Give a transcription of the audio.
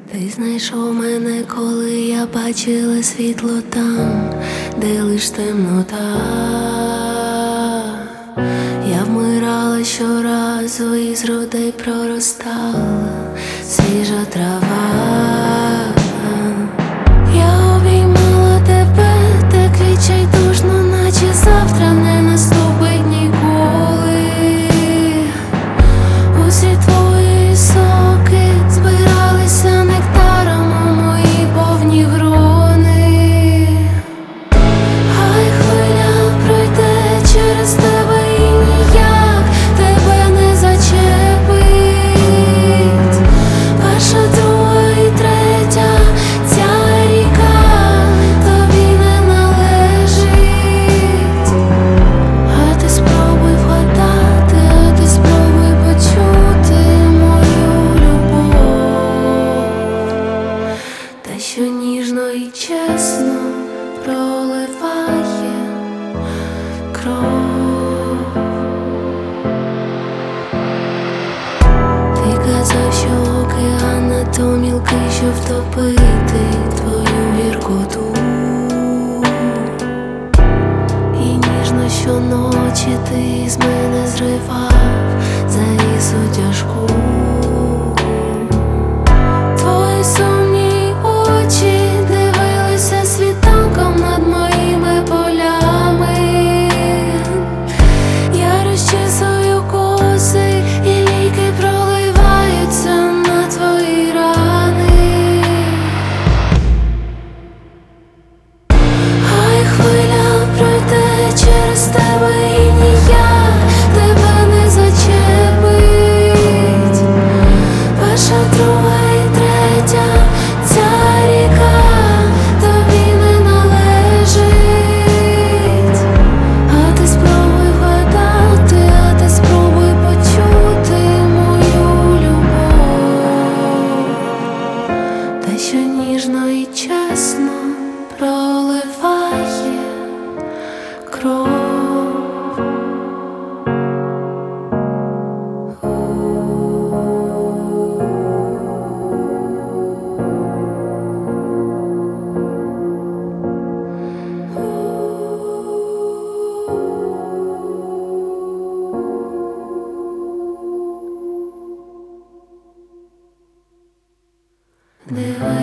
Ти знайшов мене, коли я бачила світло там, де лиш темнота. Я вмирала щоразу, із грудей проростала свіжа трава. Я обіймала тебе, так відчайдушно, наче завтра не наступить ніколи. Усі твої соки збиралися нектаром у мої повні грони. Хай хвиля пройде через тебе і ніяк тебе не зачепить. Перша, друга і третя, ця ріка тобі не належить. А ти спробуй вгадати, а ти спробуй почути мою любов. Та що ніжно і чесно проливає кров. Ти казав, що океан надто мілкий, щоб втопити твою гіркоту. І ніжно щоночі ти з мене зривав завісу тяжку. Твої сумні очі дивилися світанком над моїми полями. Я розчісую коси, і ліки проливаються на твої рани. Хай хвиля пройде через тебе і ніяк тебе не зачепить. Перша, друга і третя, ця ріка тобі не належить. А ти спробуй вгадати, а ти спробуй почути мою любов. Та що ніжно і чесно проливає кров. Дивись.